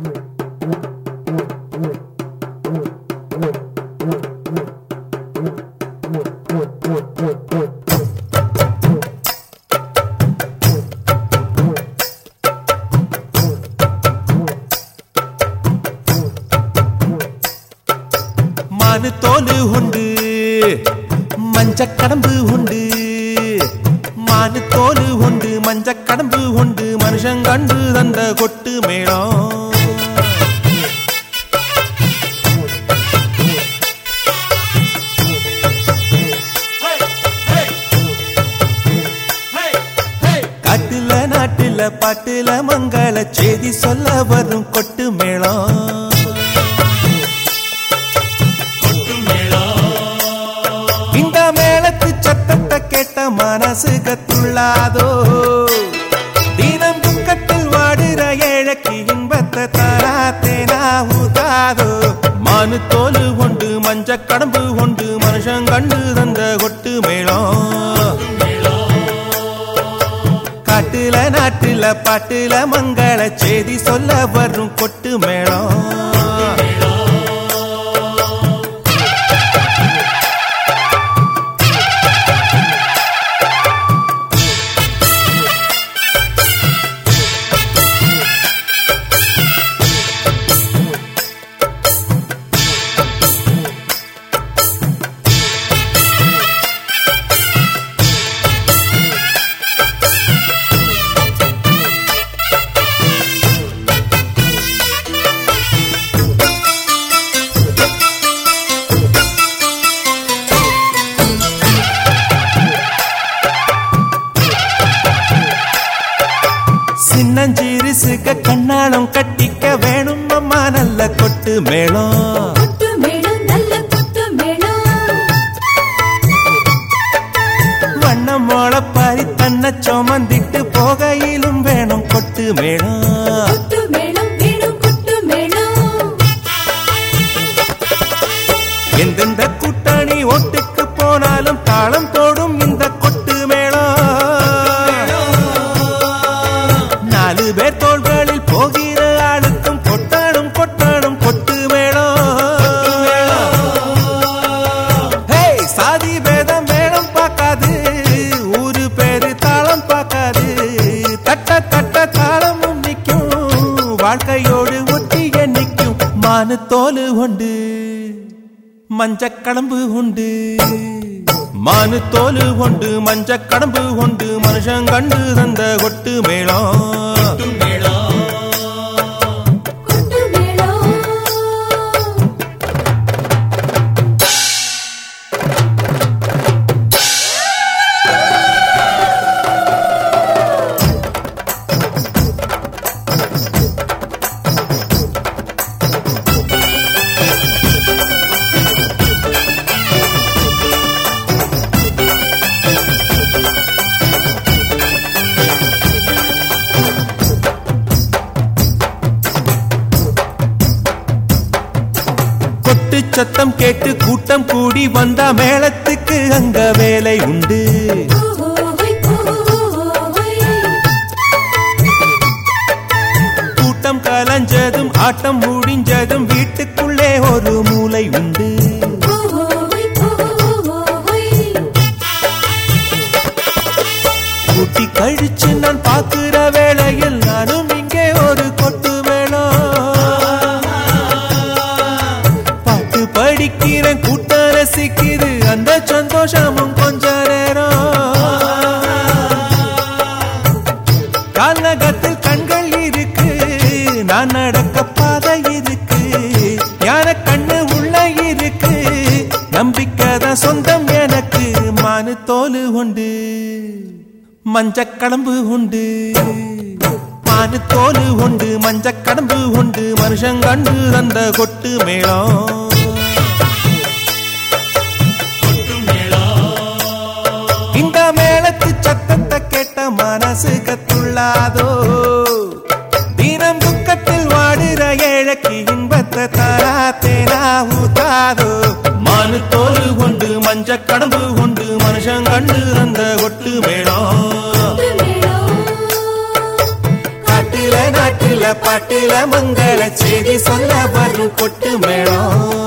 மானு தோலு உண்டு மஞ்ச கடம்பு உண்டு மானு தோலு உண்டு மஞ்ச கடம்பு உண்டு மனுஷன் கண்டு தந்த கொட்டு மேளம் காட்டுல நாட்டுல பாட்டுல மங்கள செய்தி சொல்ல வரும் கொட்டு மேளம் கேட்ட மனசு கத்துள்ளாதோ தினம் துக்கத்தில் வாடுற ஏழைக்கு இன்பத்தை தாராத்தேனா ஊதாதோ மானு தோலு கொண்டு மஞ்ச கடம்பு கொண்டு மனுஷன் கண்டு தந்த கொட்டு மேளம் காட்டுல நாட்டுல பாட்டுல மங்கள செய்தி சொல்ல வரும் கொட்டு மேளம் சின்னஞ்சிறுசுக கண்ணாளம் கட்டிக்க வேணும் அம்மா நல்ல கொட்டு மேளம் வண்ணம் மோள பாரி தன்னை சுமந்திட்டு போகையிலும் வேணும் கொட்டு மேளம் எந்தெந்த கூட்டணி ஓட்டுக்கு போனாலும் தாளம் போடும் இந்த கொட்டு மேளம் நாலு பேர் தோள்களில் போகிற ஆளுக்கும் கொட்டாடும் கொட்டாடும் கொட்டு மேளம் சாதி பேதம் மேளம் பார்க்காது ஊரு பேரு தாளம் பார்க்காது தட்ட தட்ட தாளமும் நிற்கும் வாழ்க்கையோடு ஒட்டிய நிற்கும் மானு தோலு உண்டு மஞ்ச கடம்பு உண்டு மானு தோலு கொண்டு மஞ்ச கடம்பு கொண்டு மனுஷன் கண்டு தந்த கொட்டு மேளம் சத்தம் கேட்டு கூட்டம் கூடி வந்த மேளத்துக்கு அங்க வேலை உண்டு கூட்டம் கலஞ்சதும் ஆட்டம் முடிஞ்சதும் வீட்டுக்குள்ளே ஒரு மூலை உண்டு கூட்டி கழிச்சு நான் பார்க்கிற வேளையில் நானும் இங்கே ஒரு கொட்டு மேளம் படிக்கிறேன் கூட்ட ரசிக்குது அந்த சந்தோஷமும் கொஞ்ச நேரம் கால்நகத்தில் கண்கள் இருக்கு நான் நடக்க பாதை இருக்கு யான கண்ணு உள்ள இருக்கு நம்பிக்கைதான் சொந்தம் எனக்கு மானு தோலு உண்டு மஞ்ச கடம்பு உண்டு மானு தோலு உண்டு மஞ்ச கடம்பு உண்டு மனுஷன் கண்டு தந்த கொட்டு மேளம் இந்த மேளத்து சத்தத்தை கேட்ட மனசு கத்துள்ளாதோ தினம் துக்கத்தில் வாடுற ஏழைக்கு இன்பத்தை தாராத்தேனா ஊதாதோ மானு தோலு கொண்டு மஞ்ச கடம்பு கொண்டு மனுஷன் கண்டு தந்த கொட்டு மேளம் காட்டுல நாட்டுல காட்டுல மங்கள செய்தி சொல்ல வரும் கொட்டு மேளம்